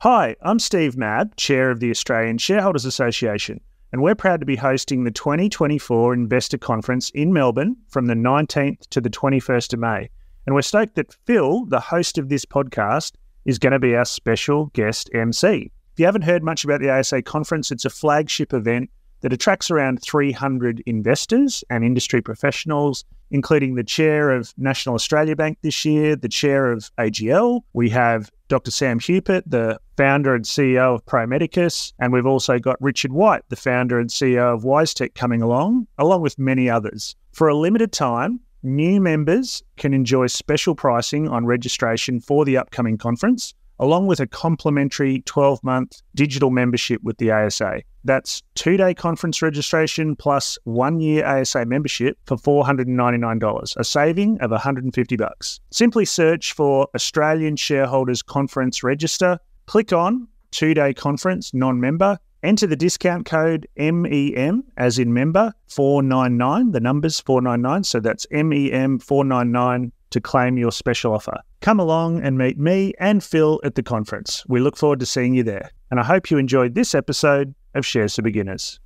Hi, I'm Steve Mabb, Chair of the Australian Shareholders Association, and we're proud to be hosting the 2024 Investor Conference in Melbourne from the 19th to the 21st of May. And we're stoked that Phil, the host of this podcast, is going to be our special guest MC. If you haven't heard much about the ASA conference, it's a flagship event that attracts around 300 investors and industry professionals, including the chair of National Australia Bank this year, the chair of AGL. We have Dr. Sam Hupert, the founder and CEO of Pro Medicus, and we've also got Richard White, the founder and CEO of WiseTech, coming along with many others. For a limited time, new members can enjoy special pricing on registration for the upcoming conference, along with a complimentary 12-month digital membership with the ASA. That's 2-day conference registration plus 1-year ASA membership for $499, a saving of $150. Simply search for Australian Shareholders Conference Register, click on 2-day conference non-member, enter the discount code MEM, as in member, 499, the number's 499, so that's MEM 499 to claim your special offer. Come along and meet me and Phil at the conference. We look forward to seeing you there. And I hope you enjoyed this episode of Shares for Beginners.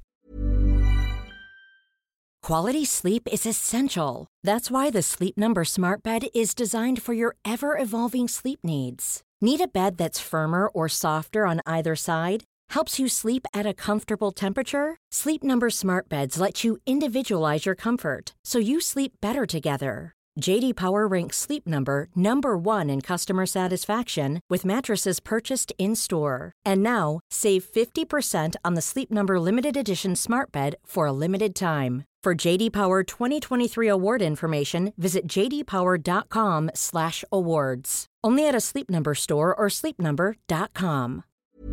Quality sleep is essential. That's why the Sleep Number Smart Bed is designed for your ever-evolving sleep needs. Need a bed that's firmer or softer on either side? Helps you sleep at a comfortable temperature? Sleep Number Smart Beds let you individualize your comfort, so you sleep better together. J.D. Power ranks Sleep Number number 1 in customer satisfaction with mattresses purchased in-store. And now, save 50% on the Sleep Number Limited Edition Smart Bed for a limited time. For J.D. Power 2023 award information, visit jdpower.com/awards. Only at a Sleep Number store or sleepnumber.com.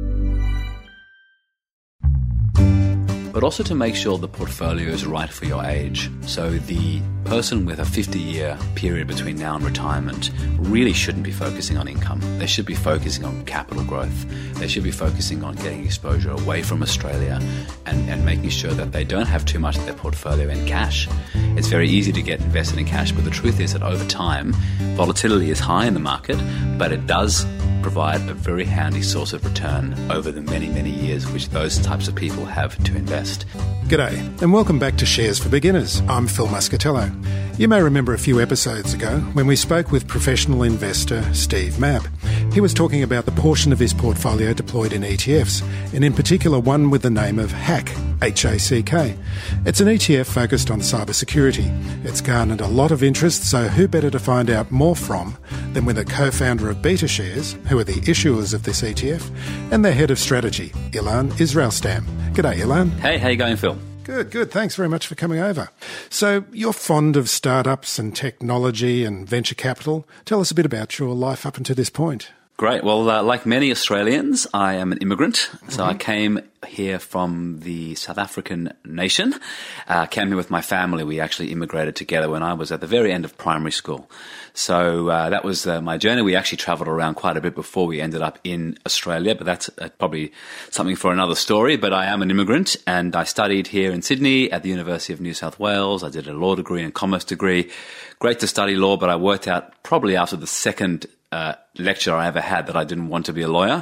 But also to make sure the portfolio is right for your age. So the person with a 50-year period between now and retirement really shouldn't be focusing on income. They should be focusing on capital growth. They should be focusing on getting exposure away from Australia and making sure that they don't have too much of their portfolio in cash. It's very easy to get invested in cash, but the truth is that over time, volatility is high in the market, but it does provide a very handy source of return over the many, many years which those types of people have to invest. G'day, and welcome back to Shares for Beginners. I'm Phil Muscatello. You may remember a few episodes ago when we spoke with professional investor Steve Mabb. He was talking about the portion of his portfolio deployed in ETFs, and in particular one with the name of HACK, H-A-C-K. It's an ETF focused on cybersecurity. It's garnered a lot of interest, so who better to find out more from than with a co-founder of BetaShares, who are the issuers of this ETF, and their head of strategy, Ilan Israelstam. G'day, Ilan. Hey, how you going, Phil? Good. Thanks very much for coming over. So you're fond of startups and technology and venture capital. Tell us a bit about your life up until this point. Great. Well, like many Australians, I am an immigrant. So I came here from the South African nation. Came here with my family. We actually immigrated together when I was at the very end of primary school. So that was my journey. We actually travelled around quite a bit before we ended up in Australia, but that's probably something for another story. But I am an immigrant, and I studied here in Sydney at the University of New South Wales. I did a law degree and commerce degree. Great to study law, but I worked out probably after the second lecture I ever had that I didn't want to be a lawyer.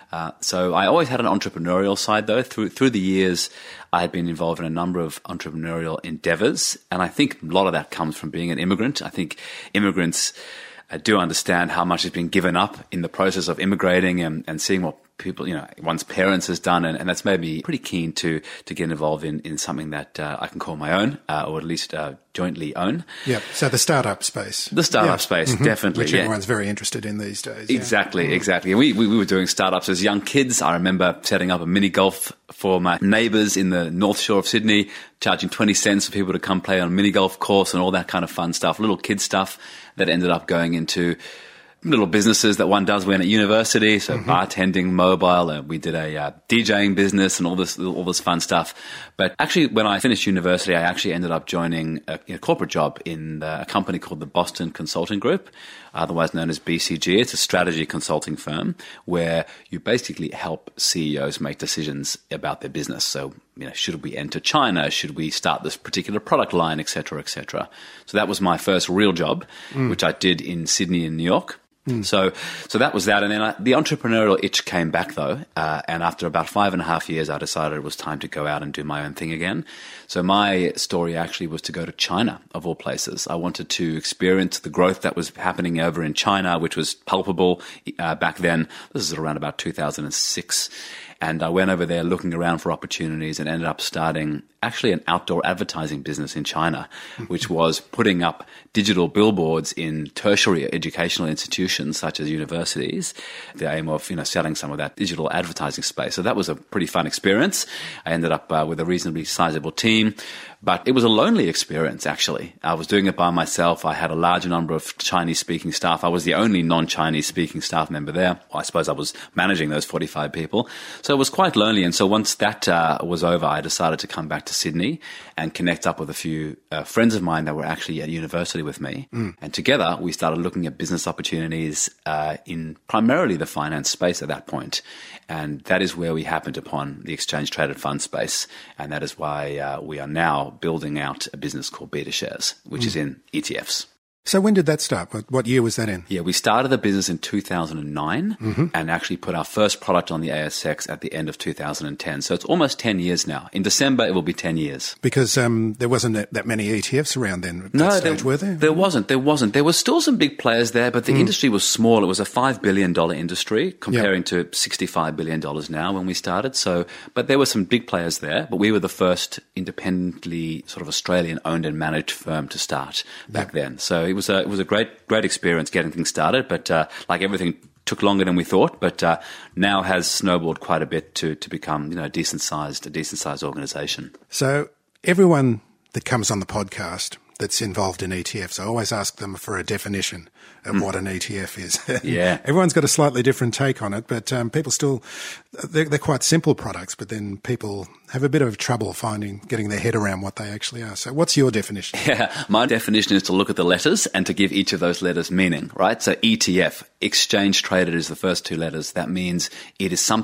So I always had an entrepreneurial side, though. Through the years, I had been involved in a number of entrepreneurial endeavors, and I think a lot of that comes from being an immigrant. I think immigrants do understand how much has been given up in the process of immigrating and seeing what people, one's parents has done, and that's made me pretty keen to get involved in something that I can call my own, or at least jointly own. Yeah, so the startup space. The startup space, definitely. Which everyone's very interested in these days. Exactly. And we were doing startups as young kids. I remember setting up a mini golf for my neighbours in the North Shore of Sydney, charging 20 cents for people to come play on a mini golf course and all that kind of fun stuff, little kid stuff that ended up going into little businesses that one does when at university, so bartending, mobile, we did a DJing business and all this fun stuff. But actually, when I finished university, I actually ended up joining a corporate job in a company called the Boston Consulting Group, otherwise known as BCG. It's a strategy consulting firm where you basically help CEOs make decisions about their business. So, should we enter China? Should we start this particular product line, et cetera, et cetera. So that was my first real job, which I did in Sydney and New York. So that was that. And then the entrepreneurial itch came back, though. And after about 5.5 years, I decided it was time to go out and do my own thing again. So my story actually was to go to China, of all places. I wanted to experience the growth that was happening over in China, which was palpable back then. This is around about 2006. And I went over there looking around for opportunities and ended up starting actually an outdoor advertising business in China, which was putting up digital billboards in tertiary educational institutions such as universities, the aim of, selling some of that digital advertising space. So that was a pretty fun experience. I ended up with a reasonably sizable team, but it was a lonely experience, actually. I was doing it by myself. I had a large number of Chinese-speaking staff. I was the only non-Chinese-speaking staff member there. Well, I suppose I was managing those 45 people. So it was quite lonely. And so once that was over, I decided to come back to Sydney and connect up with a few friends of mine that were actually at university with me. And together, we started looking at business opportunities in primarily the finance space at that point. And that is where we happened upon the exchange-traded fund space. And that is why we are now building out a business called BetaShares, which is in ETFs. So when did that start? What year was that in? Yeah, we started the business in 2009 and actually put our first product on the ASX at the end of 2010. So it's almost 10 years now. In December, it will be 10 years. Because there wasn't that many ETFs around then at that stage, were there? There wasn't. There were still some big players there, but the industry was small. It was a $5 billion industry comparing to $65 billion now when we started. So, but there were some big players there, but we were the first independently sort of Australian owned and managed firm to start back then. So it was a great experience getting things started, but like everything took longer than we thought, but now has snowballed quite a bit to become a decent sized organisation. So everyone that comes on the podcast that's involved in ETFs, I always ask them for a definition of what an ETF is. Yeah. Everyone's got a slightly different take on it, but people still, they're quite simple products, but then people have a bit of trouble getting their head around what they actually are. So what's your definition? Yeah, my definition is to look at the letters and to give each of those letters meaning, right? So ETF, exchange traded, is the first two letters. That means it is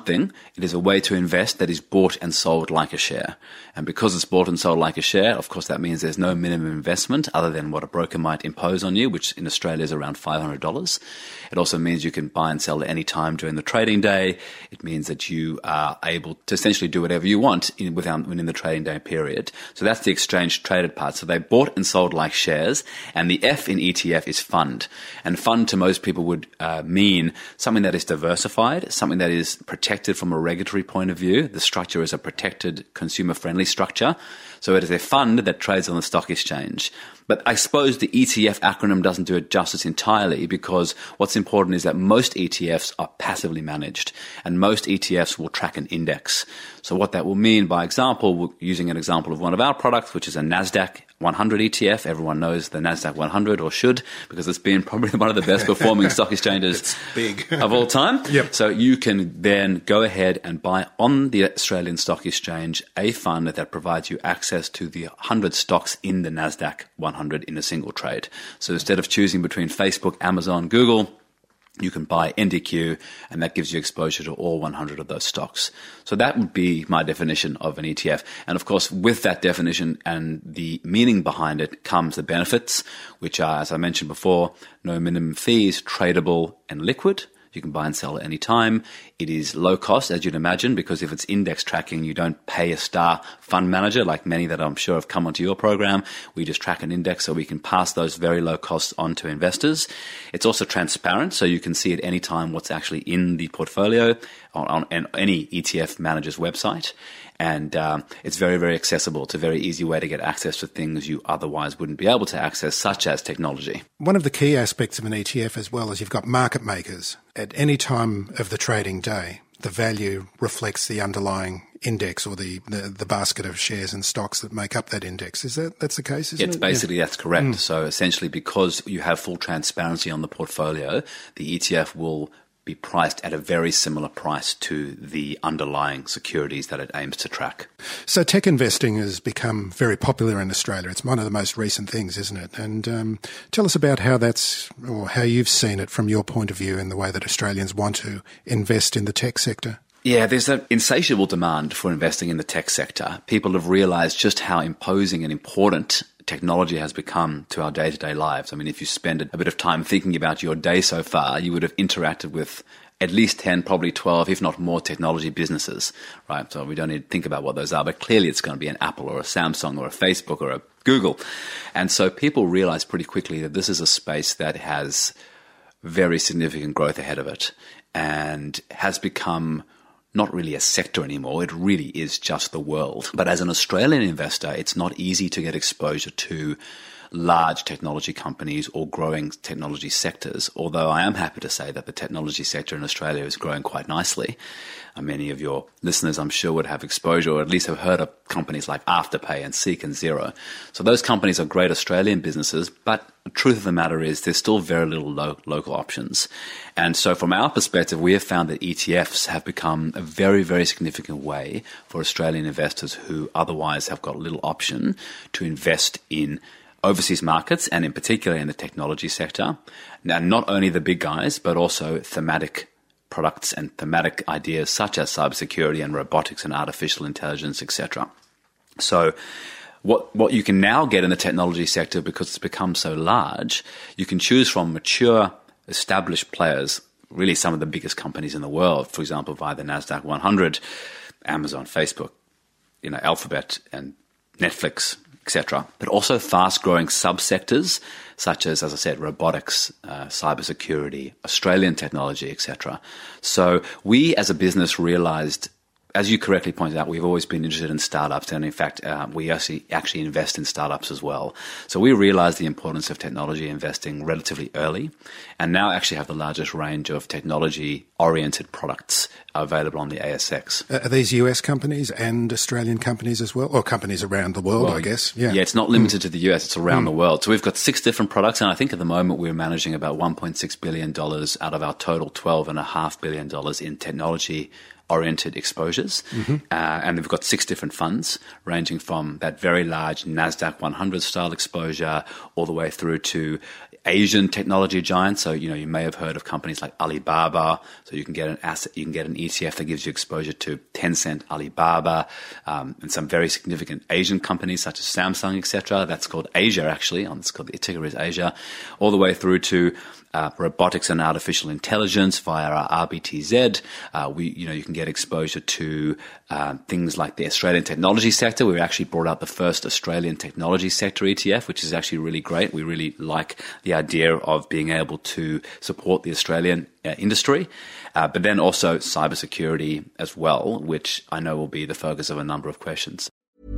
a way to invest that is bought and sold like a share. And because it's bought and sold like a share, of course, that means there's no minimum investment other than what a broker might impose on you, which in Australia is around $500. It also means you can buy and sell at any time during the trading day. It means that you are able to essentially do whatever you want within the trading day period. So that's the exchange traded part. So they bought and sold like shares. And the F in ETF is fund. And fund to most people would mean something that is diversified, something that is protected from a regulatory point of view. The structure is a protected, consumer-friendly structure. So it is a fund that trades on the stock exchange. But I suppose the ETF acronym doesn't do it justice entirely, because what's important is that most ETFs are passively managed, and most ETFs will track an index. So what that will mean, by example, using an example of one of our products, which is a NASDAQ 100 ETF. Everyone knows the NASDAQ 100, or should, because it's been probably one of the best performing stock exchanges of all time. Yep. So you can then go ahead and buy on the Australian Stock Exchange a fund that provides you access to the 100 stocks in the NASDAQ 100 in a single trade. So instead of choosing between Facebook, Amazon, Google, you can buy NDQ, and that gives you exposure to all 100 of those stocks. So that would be my definition of an ETF. And of course, with that definition and the meaning behind it comes the benefits, which are, as I mentioned before, no minimum fees, tradable and liquid. You can buy and sell at any time. It is low cost, as you'd imagine, because if it's index tracking, you don't pay a star fund manager like many that I'm sure have come onto your program. We just track an index, so we can pass those very low costs on to investors. It's also transparent, so you can see at any time what's actually in the portfolio on any ETF manager's website. And it's very, very accessible. It's a very easy way to get access to things you otherwise wouldn't be able to access, such as technology. One of the key aspects of an ETF as well is you've got market makers. At any time of the trading day, the value reflects the underlying index or the basket of shares and stocks that make up that index. That's the case, isn't it? Basically, that's correct. So essentially, because you have full transparency on the portfolio, the ETF will be priced at a very similar price to the underlying securities that it aims to track. So tech investing has become very popular in Australia. It's one of the most recent things, isn't it? And tell us about how you've seen it from your point of view in the way that Australians want to invest in the tech sector. Yeah, there's an insatiable demand for investing in the tech sector. People have realised just how imposing and important technology has become to our day-to-day lives. I mean, if you spend a bit of time thinking about your day so far, you would have interacted with at least 10, probably 12, if not more technology businesses, right? So we don't need to think about what those are, but clearly it's going to be an Apple or a Samsung or a Facebook or a Google. And so people realize pretty quickly that this is a space that has very significant growth ahead of it and has become not really a sector anymore. It really is just the world. But as an Australian investor, it's not easy to get exposure to large technology companies or growing technology sectors, although I am happy to say that the technology sector in Australia is growing quite nicely. Many of your listeners, I'm sure, would have exposure or at least have heard of companies like Afterpay and Seek and Xero. So those companies are great Australian businesses, but the truth of the matter is there's still very little local options. And so from our perspective, we have found that ETFs have become a very, very significant way for Australian investors who otherwise have got little option to invest in overseas markets and in particular in the technology sector. Now, not only the big guys, but also thematic products and thematic ideas such as cybersecurity and robotics and artificial intelligence, etc. So what you can now get in the technology sector, because it's become so large, you can choose from mature, established players, really some of the biggest companies in the world, for example, via the NASDAQ 100, Amazon, Facebook, Alphabet and Netflix, etc., but also fast-growing subsectors such as I said, robotics, cybersecurity, Australian technology, etc. So we as a business realized, as you correctly pointed out, we've always been interested in startups, and in fact, we actually invest in startups as well. So we realized the importance of technology investing relatively early, and now actually have the largest range of technology-oriented products available on the ASX. Are these US companies and Australian companies as well, or companies around the world, I guess? Yeah, it's not limited to the US, it's around the world. So we've got 6 different products, and I think at the moment we're managing about $1.6 billion out of our total $12.5 billion in technology-oriented exposures. And we've got 6 different funds ranging from that very large NASDAQ 100 style exposure all the way through to Asian technology giants. So, you may have heard of companies like Alibaba. So you can get an asset, you can get an ETF that gives you exposure to Tencent, Alibaba, and some very significant Asian companies such as Samsung, etc. That's called Asia, actually. It's called, the ticker is Asia, all the way through to robotics and artificial intelligence via our RBTZ. You can get exposure to things like the Australian technology sector. We actually brought out the first Australian technology sector ETF, which is actually really great. We really like the idea of being able to support the Australian industry, but then also cybersecurity as well, which I know will be the focus of a number of questions.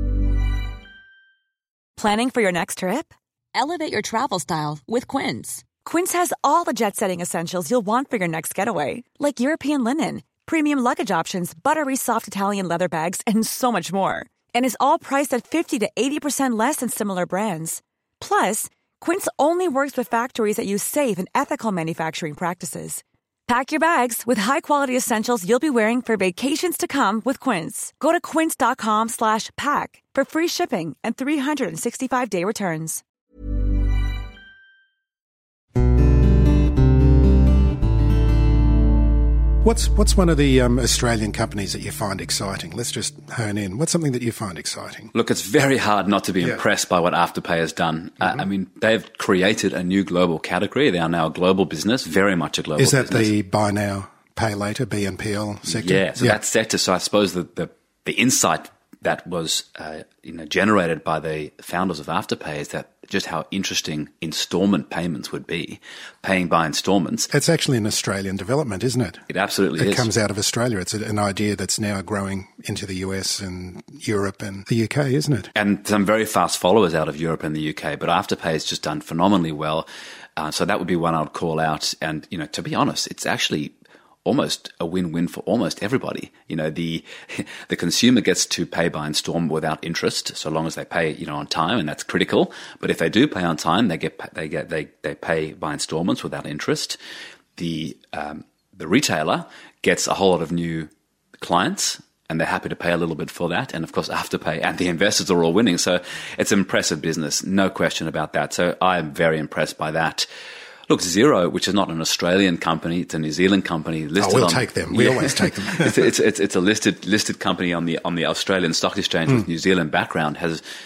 Planning for your next trip? Elevate your travel style with Quince. Quince has all the jet-setting essentials you'll want for your next getaway, like European linen, premium luggage options, buttery soft Italian leather bags, and so much more. And is all priced at 50 to 80% less than similar brands. Plus, Quince only works with factories that use safe and ethical manufacturing practices. Pack your bags with high-quality essentials you'll be wearing for vacations to come with Quince. Go to quince.com/pack for free shipping and 365-day returns. What's one of the Australian companies that you find exciting? Let's just hone in. What's something that you find exciting? Look, it's very hard not to be impressed by what Afterpay has done. I mean, they've created a new global category. They are now a global business, very much a global business. Is that the buy now, pay later, BNPL sector? Yeah, so that sector. So I suppose the insight that was generated by the founders of Afterpay is that just how interesting installment payments would be, paying by installments. It's actually an Australian development, isn't it? It absolutely is. It comes out of Australia. It's an idea that's now growing into the US and Europe and the UK, isn't it? And some very fast followers out of Europe and the UK, but Afterpay has just done phenomenally well. So that would be one I would call out. And, to be honest, it's actually almost a win-win for almost everybody. The consumer gets to pay by installment without interest, so long as they pay, on time, and that's critical. But if they do pay on time, they pay by installments without interest. The retailer gets a whole lot of new clients, and they're happy to pay a little bit for that. And of course, Afterpay and the investors are all winning. So it's an impressive business, no question about that. So I am very impressed by that. Look, Xero, which is not an Australian company, it's a New Zealand company. We'll take them. We always take them. It's a listed company on the Australian Stock Exchange with New Zealand background. Has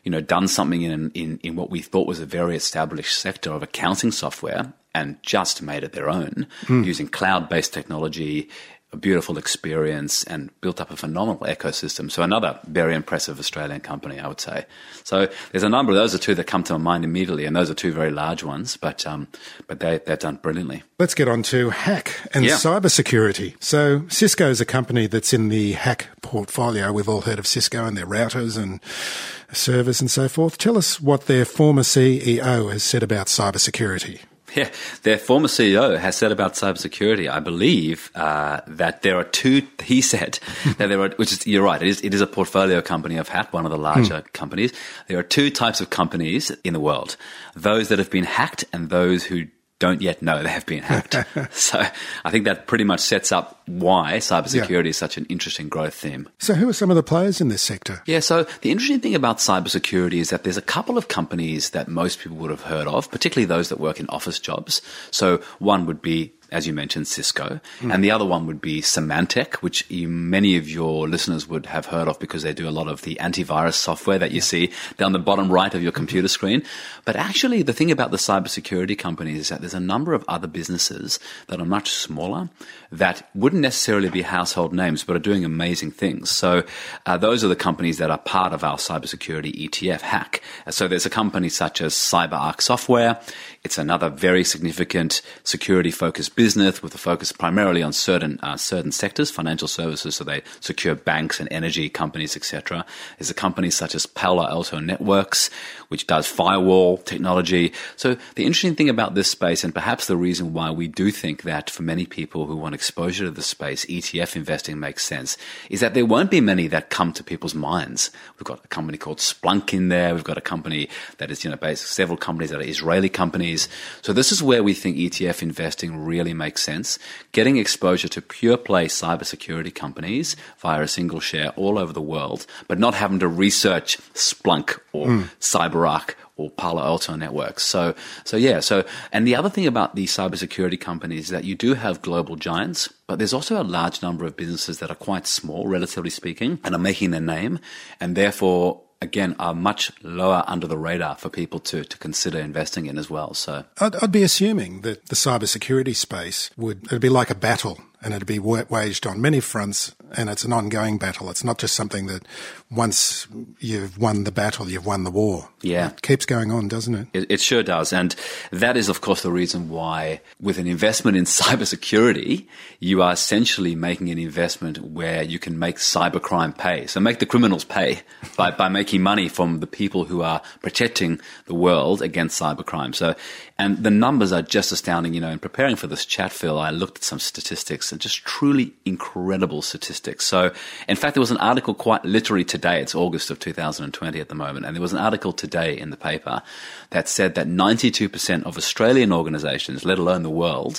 done something in what we thought was a very established sector of accounting software and just made it their own using cloud-based technology, a beautiful experience, and built up a phenomenal ecosystem. So another very impressive Australian company, I would say. So there's a number of those are two that come to my mind immediately, and those are two very large ones, but they're done brilliantly. Let's get on to hack and cybersecurity. So Cisco is a company that's in the hack portfolio. We've all heard of Cisco and their routers and servers and so forth. Tell us what their former CEO has said about cybersecurity. Yeah, their former CEO has said about cybersecurity, I believe, that there are two, he said, that there are, which is, you're right, it is a portfolio company of Hack, one of the larger companies. There are two types of companies in the world, those that have been hacked and those who don't yet know they have been hacked. So I think that pretty much sets up why cybersecurity is such an interesting growth theme. So who are some of the players in this sector? Yeah, so the interesting thing about cybersecurity is that there's a couple of companies that most people would have heard of, particularly those that work in office jobs. So one would be, as you mentioned, Cisco, and the other one would be Symantec, which many of your listeners would have heard of because they do a lot of the antivirus software that you see down the bottom right of your computer screen. But actually, the thing about the cybersecurity companies is that there's a number of other businesses that are much smaller that wouldn't necessarily be household names but are doing amazing things. So those are the companies that are part of our cybersecurity ETF, Hack. So there's a company such as CyberArk Software. It's another very significant security-focused business with a focus primarily on certain sectors, financial services, so they secure banks and energy companies, etc. There's a company such as Palo Alto Networks, which does firewall technology. So the interesting thing about this space, and perhaps the reason why we do think that for many people who want exposure to the space, ETF investing makes sense, is that there won't be many that come to people's minds. We've got a company called Splunk in there. We've got a company that is, based several companies that are Israeli companies. So this is where we think ETF investing really makes sense. Getting exposure to pure play cybersecurity companies via a single share all over the world, but not having to research Splunk or CyberArk or Palo Alto Networks. So, and the other thing about the cybersecurity companies is that you do have global giants, but there's also a large number of businesses that are quite small, relatively speaking, and are making their name, and therefore, again, are much lower under the radar for people to consider investing in as well. So I'd be assuming that the cybersecurity space it'd be like a battle, and it'd be waged on many fronts, and it's an ongoing battle. It's not just something that once you've won the battle, you've won the war. Yeah. It keeps going on, doesn't it? It sure does. And that is, of course, the reason why with an investment in cybersecurity, you are essentially making an investment where you can make cybercrime pay. So make the criminals pay by making money from the people who are protecting the world against cybercrime. So, and the numbers are just astounding. In preparing for this chat, Phil, I looked at some statistics, and just truly incredible statistics. So, in fact, there was an article quite literally today, it's August of 2020 at the moment, and there was an article today in the paper that said that 92% of Australian organisations, let alone the world,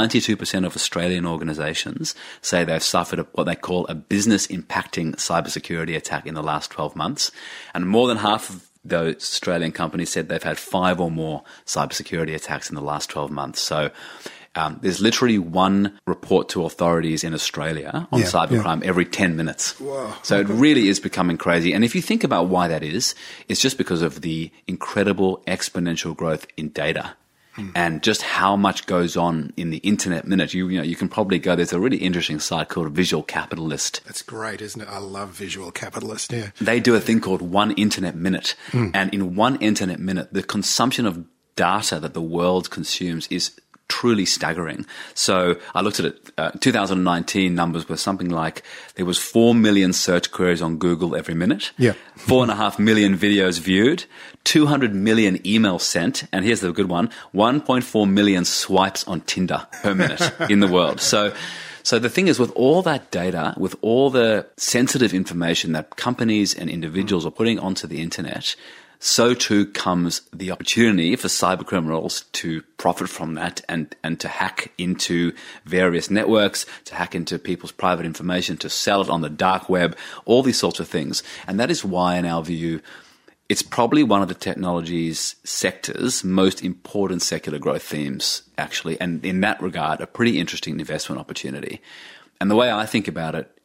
92% of Australian organisations say they've suffered what they call a business-impacting cybersecurity attack in the last 12 months, and more than half of those Australian companies said they've had 5 or more cybersecurity attacks in the last 12 months. So there's literally one report to authorities in Australia on cybercrime every 10 minutes. Wow. So it really is becoming crazy. And if you think about why that is, it's just because of the incredible exponential growth in data. And just how much goes on in the internet minute. You can probably go, there's a really interesting site called Visual Capitalist. That's great, isn't it? I love Visual Capitalist, yeah. They do a thing called 1 internet minute. And in 1 internet minute, the consumption of data that the world consumes is truly staggering. So I looked at it, 2019 numbers were something like there was 4 million search queries on Google every minute, 4.5 million videos viewed, 200 million emails sent, and here's the good one, 1.4 million swipes on Tinder per minute in the world. So the thing is, with all that data, with all the sensitive information that companies and individuals are putting onto the internet, so too comes the opportunity for cybercriminals to profit from that and to hack into various networks, to hack into people's private information, to sell it on the dark web, all these sorts of things. And that is why, in our view, it's probably one of the technology's sector's most important secular growth themes, actually. And in that regard, a pretty interesting investment opportunity. And the way I think about it,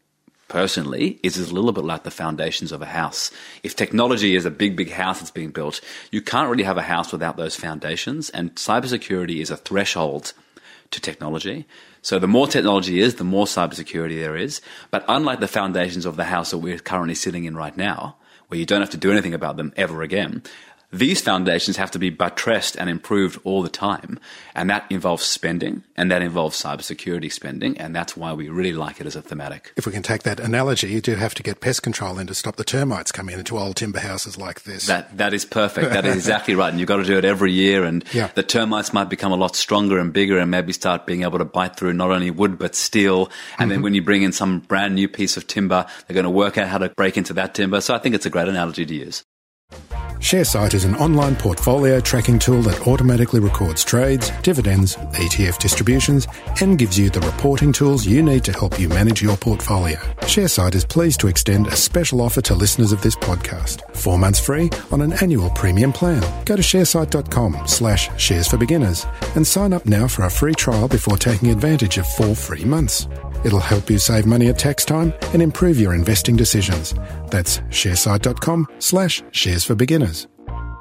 personally, is a little bit like the foundations of a house. If technology is a big, big house that's being built, you can't really have a house without those foundations, and cybersecurity is a threshold to technology. So the more technology is, the more cybersecurity there is. But unlike the foundations of the house that we're currently sitting in right now, where you don't have to do anything about them ever again, these foundations have to be buttressed and improved all the time. And that involves spending, and that involves cybersecurity spending, and that's why we really like it as a thematic. If we can take that analogy, you do have to get pest control in to stop the termites coming into old timber houses like this. That is perfect. That is exactly right. And you've got to do it every year, and the termites might become a lot stronger and bigger and maybe start being able to bite through not only wood but steel. And then when you bring in some brand new piece of timber, they're going to work out how to break into that timber. So I think it's a great analogy to use. ShareSite is an online portfolio tracking tool that automatically records trades, dividends, ETF distributions, and gives you the reporting tools you need to help you manage your portfolio. ShareSite is pleased to extend a special offer to listeners of this podcast. 4 months free on an annual premium plan. Go to sharesite.com/shares for beginners and sign up now for a free trial before taking advantage of 4 free months. It'll help you save money at tax time and improve your investing decisions. That's sharesite.com/shares for beginners.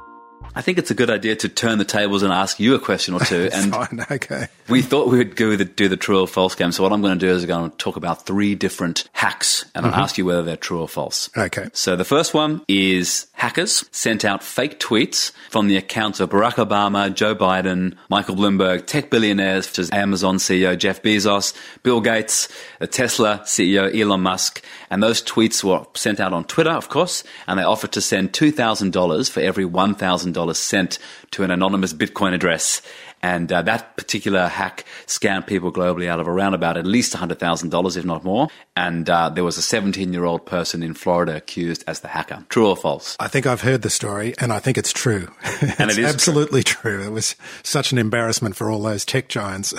I think it's a good idea to turn the tables and ask you a question or two. And fine, okay. We thought we would do the true or false game. So what I'm going to do is I'm going to talk about 3 different hacks, and I'll ask you whether they're true or false. Okay. So the first one is hackers sent out fake tweets from the accounts of Barack Obama, Joe Biden, Michael Bloomberg, tech billionaires such as Amazon CEO Jeff Bezos, Bill Gates, the Tesla CEO Elon Musk. And those tweets were sent out on Twitter, of course, and they offered to send $2,000 for every $1,000 sent to an anonymous Bitcoin address. And that particular hack scammed people globally out of around about at least $100,000, if not more. And there was a 17-year-old person in Florida accused as the hacker. True or false? I think I've heard the story, and I think it's true. And it is absolutely true. It was such an embarrassment for all those tech giants.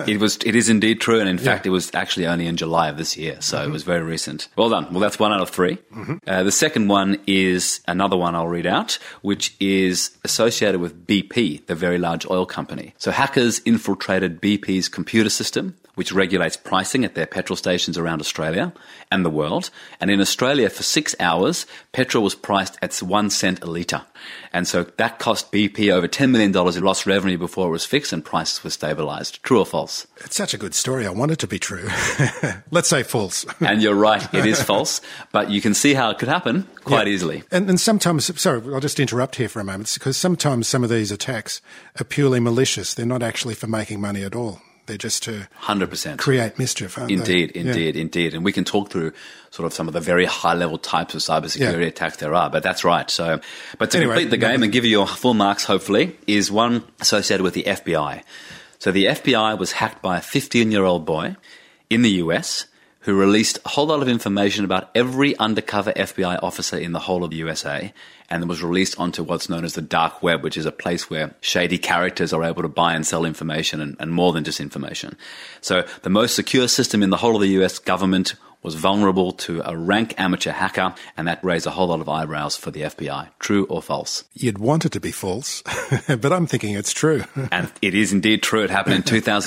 It is indeed true, and in fact, it was actually only in July of this year, so it was very recent. Well done. Well, that's 1 out of 3. The second one is another one I'll read out, which is associated with BP, the very large oil company. So hackers infiltrated BP's computer system, which regulates pricing at their petrol stations around Australia and the world. And in Australia, for 6 hours, petrol was priced at 1 cent a litre. And so that cost BP over $10 million in lost revenue before it was fixed and prices were stabilised. True or false? It's such a good story. I want it to be true. Let's say false. And you're right, it is false. But you can see how it could happen quite easily. And sometimes, sorry, I'll just interrupt here for a moment, because sometimes some of these attacks are purely malicious. They're not actually for making money at all. They're just to 100% create mischief, aren't they? Indeed. And we can talk through sort of some of the very high-level types of cybersecurity attacks there are, but that's right. So, but to complete the game and give you your full marks, hopefully, is one associated with the FBI. So the FBI was hacked by a 15-year-old boy in the US who released a whole lot of information about every undercover FBI officer in the whole of the USA, and it was released onto what's known as the dark web, which is a place where shady characters are able to buy and sell information and more than just information. So the most secure system in the whole of the US government was vulnerable to a rank amateur hacker, and that raised a whole lot of eyebrows for the FBI. True or false? You'd want it to be false, but I'm thinking it's true. And it is indeed true. It happened in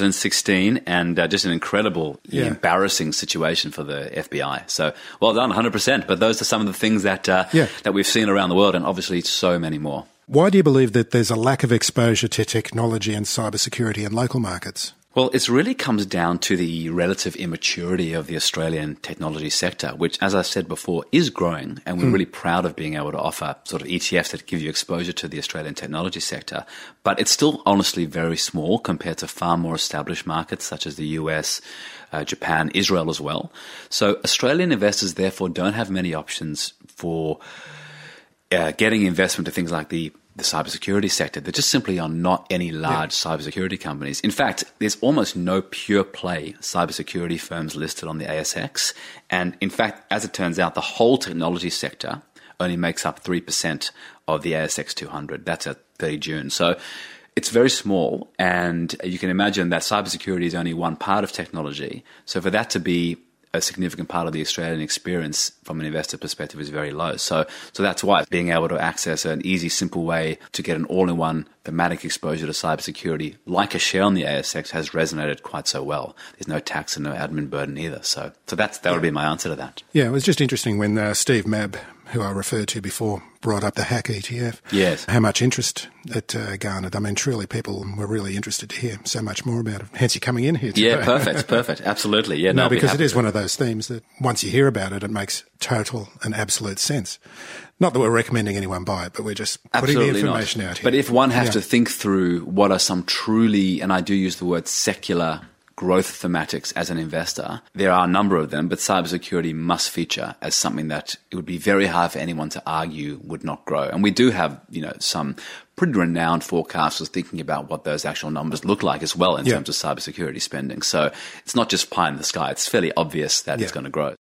2016, and just an incredible, embarrassing situation for the FBI. So well done, 100%. But those are some of the things that that we've seen around the world, and obviously so many more. Why do you believe that there's a lack of exposure to technology and cybersecurity in local markets? Well, it really comes down to the relative immaturity of the Australian technology sector, which, as I said before, is growing. And we're really proud of being able to offer sort of ETFs that give you exposure to the Australian technology sector. But it's still honestly very small compared to far more established markets such as the US, Japan, Israel as well. So Australian investors, therefore, don't have many options for getting investment to things like the cybersecurity sector. There just simply are not any large cybersecurity companies. In fact, there's almost no pure play cybersecurity firms listed on the ASX. And in fact, as it turns out, the whole technology sector only makes up 3% of the ASX 200. That's at 30 June. So it's very small, and you can imagine that cybersecurity is only one part of technology. So for that to be a significant part of the Australian experience from an investor perspective is very low. So that's why being able to access an easy, simple way to get an all-in-one thematic exposure to cybersecurity, like a share on the ASX, has resonated quite so well. There's no tax and no admin burden either. So that would be my answer to that. Yeah, it was just interesting when Steve Mabb, who I referred to before, brought up the Hack ETF. Yes. How much interest it garnered. I mean, truly people were really interested to hear so much more about it. Hence you coming in here today. Yeah, perfect. Absolutely. Yeah, no, because it is one of those themes that once you hear about it, it makes total and absolute sense. Not that we're recommending anyone buy it, but we're just putting the information out here. But if one has to think through what are some truly, and I do use the word secular growth thematics as an investor, there are a number of them, but cybersecurity must feature as something that it would be very hard for anyone to argue would not grow. And we do have, some pretty renowned forecasters thinking about what those actual numbers look like as well in terms of cybersecurity spending. So it's not just pie in the sky. It's fairly obvious that it's going to grow.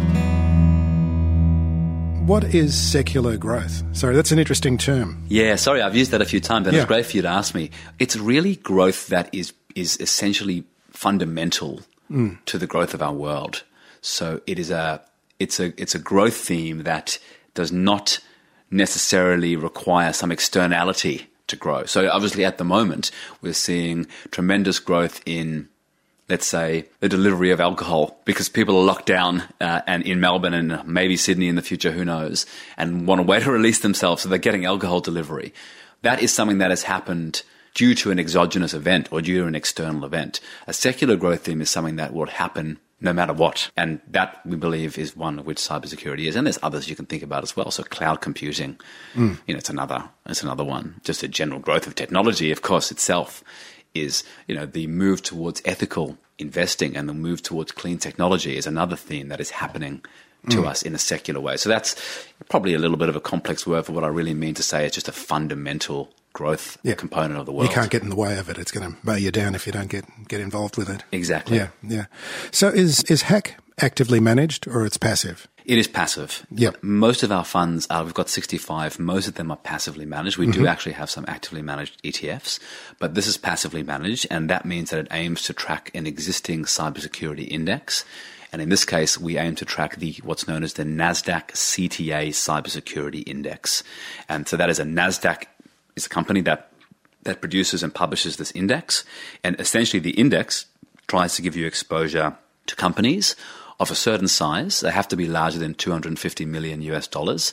What is secular growth? Sorry, that's an interesting term. Yeah, sorry, I've used that a few times, and it's great for you to ask me. It's really growth that is essentially fundamental to the growth of our world. So it's a growth theme that does not necessarily require some externality to grow. So obviously at the moment we're seeing tremendous growth in, let's say, the delivery of alcohol because people are locked down and in Melbourne and maybe Sydney in the future, who knows, and want a way to release themselves, so they're getting alcohol delivery. That is something that has happened due to an exogenous event or due to an external event. A secular growth theme is something that would happen no matter what. And that, we believe, is one of which cybersecurity is. And there's others you can think about as well. So cloud computing, it's another one. Just a general growth of technology, of course, itself is, the move towards ethical investing and the move towards clean technology is another theme that is happening to us in a secular way. So that's probably a little bit of a complex word for what I really mean to say. It's just a fundamental growth component of the world. You can't get in the way of it. It's going to mow you down if you don't get involved with it. Exactly. Yeah. So is Hack actively managed or it's passive? It is passive. Yep. Most of our funds, we've got 65, most of them are passively managed. We do actually have some actively managed ETFs, but this is passively managed, and that means that it aims to track an existing cybersecurity index. And in this case, we aim to track what's known as the NASDAQ CTA Cybersecurity Index. And so that is is a company that produces and publishes this index. And essentially the index tries to give you exposure to companies of a certain size. They have to be larger than $250 million US.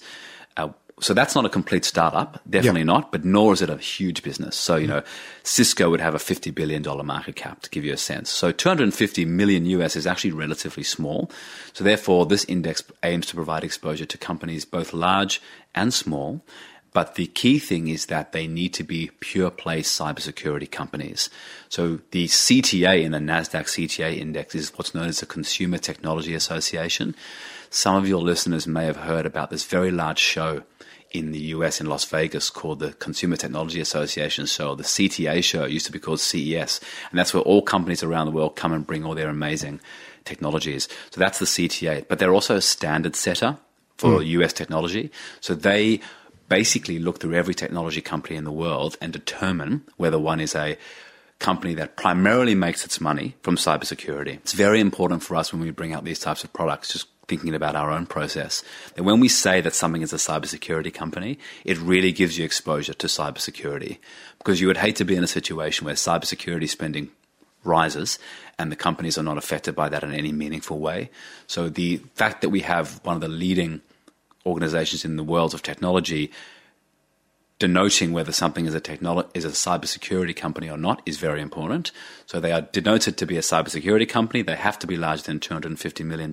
So that's not a complete startup, definitely not, but nor is it a huge business. So, Cisco would have a $50 billion market cap, to give you a sense. So 250 million US is actually relatively small. So therefore, this index aims to provide exposure to companies both large and small. But the key thing is that they need to be pure play cybersecurity companies. So the CTA in the NASDAQ CTA index is what's known as the Consumer Technology Association. Some of your listeners may have heard about this very large show in the US in Las Vegas called the Consumer Technology Association show. The CTA show used to be called CES. And that's where all companies around the world come and bring all their amazing technologies. So that's the CTA. But they're also a standard setter for US technology. So they basically look through every technology company in the world and determine whether one is a company that primarily makes its money from cybersecurity. It's very important for us when we bring out these types of products, just thinking about our own process, that when we say that something is a cybersecurity company, it really gives you exposure to cybersecurity. Because you would hate to be in a situation where cybersecurity spending rises and the companies are not affected by that in any meaningful way. So the fact that we have one of the leading organizations in the world of technology denoting whether something is a cybersecurity company or not is very important. So they are denoted to be a cybersecurity company. They have to be larger than $250 million,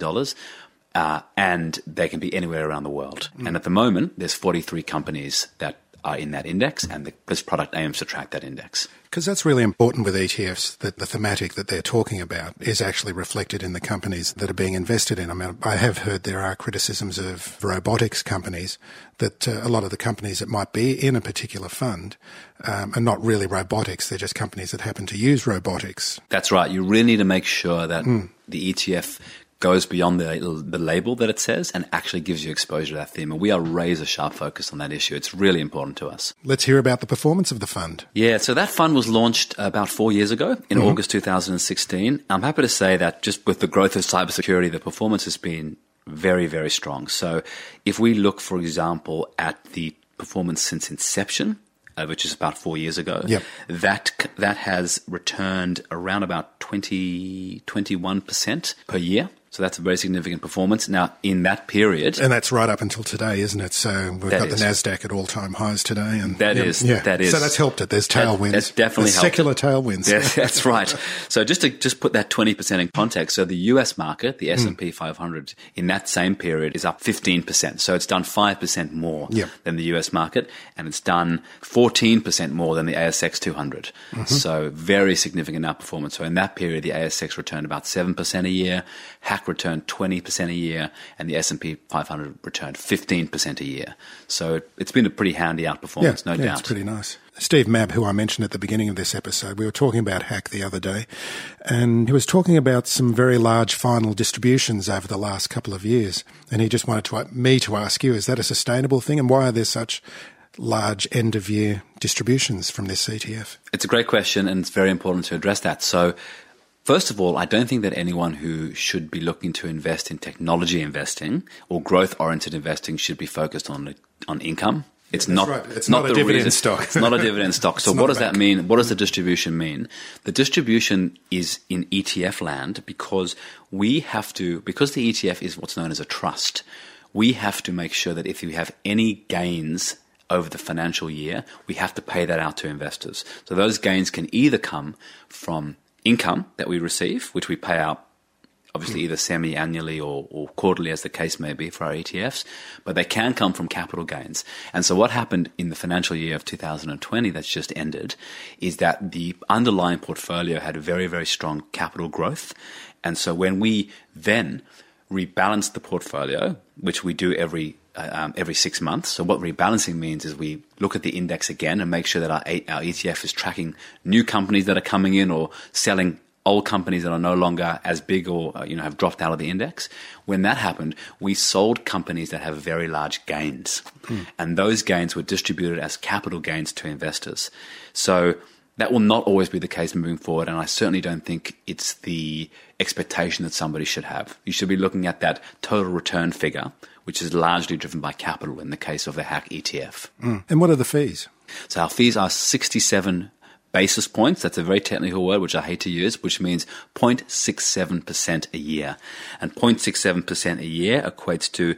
and they can be anywhere around the world. And at the moment, there's 43 companies that are in that index, and this product aims to track that index. Because that's really important with ETFs, that the thematic that they're talking about is actually reflected in the companies that are being invested in. I mean, I have heard there are criticisms of robotics companies, that a lot of the companies that might be in a particular fund are not really robotics. They're just companies that happen to use robotics. That's right. You really need to make sure that the ETF goes beyond the label that it says and actually gives you exposure to that theme. And we are razor sharp focused on that issue. It's really important to us. Let's hear about the performance of the fund. Yeah, so that fund was launched about 4 years ago in August 2016. I'm happy to say that just with the growth of cybersecurity, the performance has been very, very strong. So if we look, for example, at the performance since inception, which is about 4 years ago, that has returned around about 21% per year. So that's a very significant performance. Now, in that period... And that's right up until today, isn't it? So we've got the NASDAQ at all-time highs today. And That is. So that's helped it. There's tailwinds. That's definitely helped. Secular tailwinds. Yeah, that's right. So just to put that 20% in context, so the US market, the S&P 500, in that same period is up 15%. So it's done 5% more than the US market, and it's done 14% more than the ASX 200. So very significant outperformance. So in that period, the ASX returned about 7% a year, HAC returned 20% a year, and the S&P 500 returned 15% a year. So it's been a pretty handy outperformance, no doubt. It's pretty nice. Steve Mabb, who I mentioned at the beginning of this episode, we were talking about HAC the other day, and he was talking about some very large final distributions over the last couple of years. And he just wanted me to ask you, is that a sustainable thing, and why are there such large end-of-year distributions from this ETF? It's a great question, and it's very important to address that. So first of all, I don't think that anyone who should be looking to invest in technology investing or growth-oriented investing should be focused on income. It's not a dividend stock. It's not a dividend stock. So what does that mean? What does the distribution mean? The distribution is in ETF land because the ETF is what's known as a trust. We have to make sure that if we have any gains over the financial year, we have to pay that out to investors. So those gains can either come from income that we receive, which we pay out obviously either semi-annually or quarterly as the case may be for our ETFs, but they can come from capital gains. And so what happened in the financial year of 2020 that's just ended is that the underlying portfolio had a very, very strong capital growth. And so when we then rebalanced the portfolio, which we do every 6 months. So what rebalancing means is we look at the index again and make sure that our ETF is tracking new companies that are coming in or selling old companies that are no longer as big or have dropped out of the index. When that happened, we sold companies that have very large gains. And those gains were distributed as capital gains to investors. So that will not always be the case moving forward, and I certainly don't think it's the expectation that somebody should have. You should be looking at that total return figure, which is largely driven by capital in the case of the HAC ETF. And what are the fees? So our fees are 67 basis points. That's a very technical word, which I hate to use, which means 0.67% a year. And 0.67% a year equates to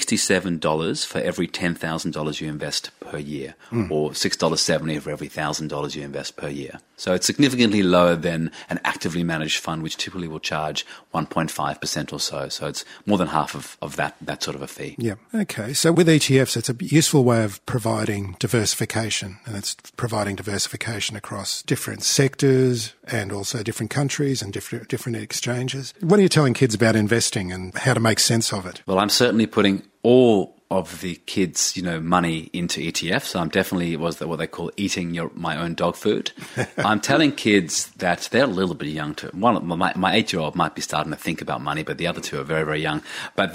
$67 for every $10,000 you invest per year, or $6.70 for every $1,000 you invest per year. So it's significantly lower than an actively managed fund, which typically will charge 1.5% or so. So it's more than half of that sort of a fee. Yeah. Okay. So with ETFs, it's a useful way of providing diversification, and it's providing diversification across different sectors and also different countries and different exchanges. What are you telling kids about investing and how to make sense of it? Well, I'm certainly putting all of the kids, money into ETFs. So I'm definitely what they call eating my own dog food. I'm telling kids that they're a little bit young to. My 8-year-old might be starting to think about money, but the other two are very, very young. But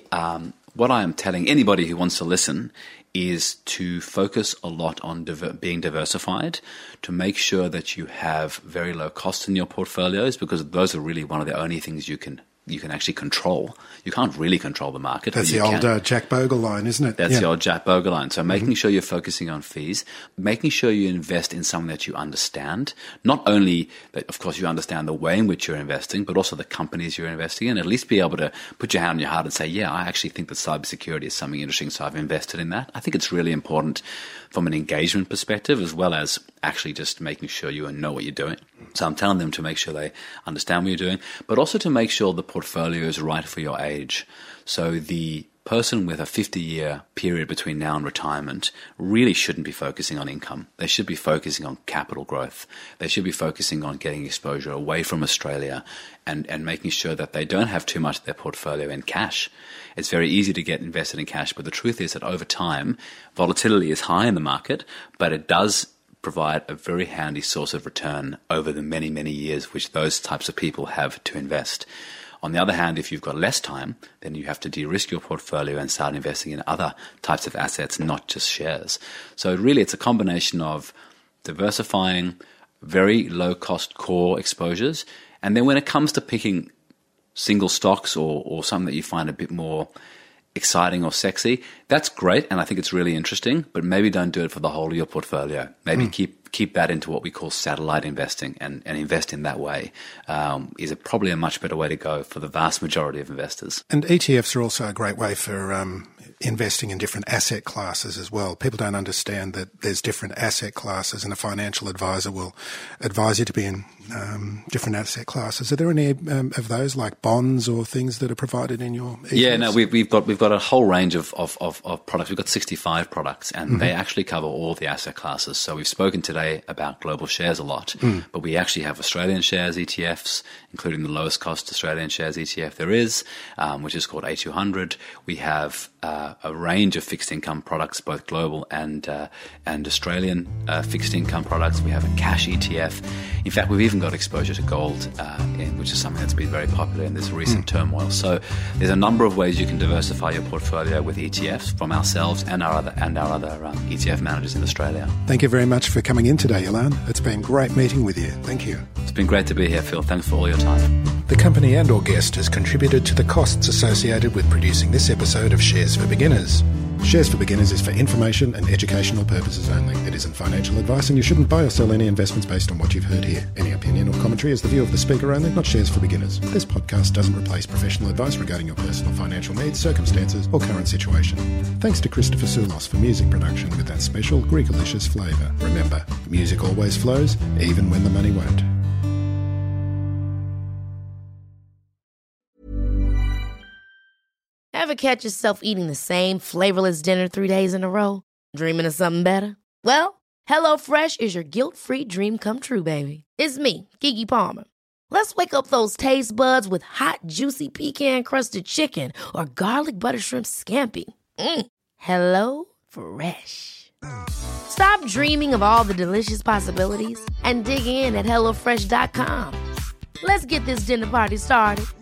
what I am telling anybody who wants to listen is to focus a lot on being diversified, to make sure that you have very low costs in your portfolios, because those are really one of the only things you can actually control. You can't really control the market. That's the old Jack Bogle line, isn't it? That's the old Jack Bogle line. So making sure you're focusing on fees, making sure you invest in something that you understand. Not only that, of course, you understand the way in which you're investing, but also the companies you're investing in. At least be able to put your hand on your heart and say, yeah, I actually think that cybersecurity is something interesting, so I've invested in that. I think it's really important from an engagement perspective, as well as actually just making sure you know what you're doing. So I'm telling them to make sure they understand what you're doing, but also to make sure the portfolio is right for your age. So the person with a 50-year period between now and retirement really shouldn't be focusing on income. They should be focusing on capital growth. They should be focusing on getting exposure away from Australia and making sure that they don't have too much of their portfolio in cash. It's very easy to get invested in cash, but the truth is that over time, volatility is high in the market, but it does provide a very handy source of return over the many, many years which those types of people have to invest. On the other hand, if you've got less time, then you have to de-risk your portfolio and start investing in other types of assets, not just shares. So really, it's a combination of diversifying, very low-cost core exposures, and then when it comes to picking single stocks or something that you find a bit more exciting or sexy, that's great, and I think it's really interesting, but maybe don't do it for the whole of your portfolio. Maybe keep that into what we call satellite investing and invest in that way is probably a much better way to go for the vast majority of investors. And ETFs are also a great way for investing in different asset classes as well. People don't understand that there's different asset classes, and a financial advisor will advise you to be in different asset classes. Are there any of those, like bonds or things that are provided in your ETFs? Yeah, no, we've got a whole range of products. We've got 65 products, and they actually cover all the asset classes. So we've spoken today about global shares a lot, but we actually have Australian shares ETFs, including the lowest cost Australian shares ETF there is, which is called A200. We have a range of fixed income products, both global and Australian fixed income products. We have a cash ETF. In fact, we've even got exposure to gold, which is something that's been very popular in this recent turmoil. So there's a number of ways you can diversify your portfolio with ETFs from ourselves and our other ETF managers in Australia. Thank you very much for coming in today, Ilan. It's been great meeting with you. Thank you. It's been great to be here, Phil. Thanks for all your time. The company and or guest has contributed to the costs associated with producing this episode of Shares for Beginners. Shares for Beginners is for information and educational purposes only. It isn't financial advice, and you shouldn't buy or sell any investments based on what you've heard here. Any opinion or commentary is the view of the speaker only, not Shares for Beginners. This podcast doesn't replace professional advice regarding your personal financial needs, circumstances, or current situation. Thanks to Christopher Soulos for music production with that special Greekalicious flavour. Remember, music always flows, even when the money won't. Ever catch yourself eating the same flavorless dinner 3 days in a row? Dreaming of something better? Well, HelloFresh is your guilt-free dream come true, baby. It's me, Keke Palmer. Let's wake up those taste buds with hot, juicy pecan-crusted chicken or garlic butter shrimp scampi. Hello Fresh. Stop dreaming of all the delicious possibilities and dig in at HelloFresh.com. Let's get this dinner party started.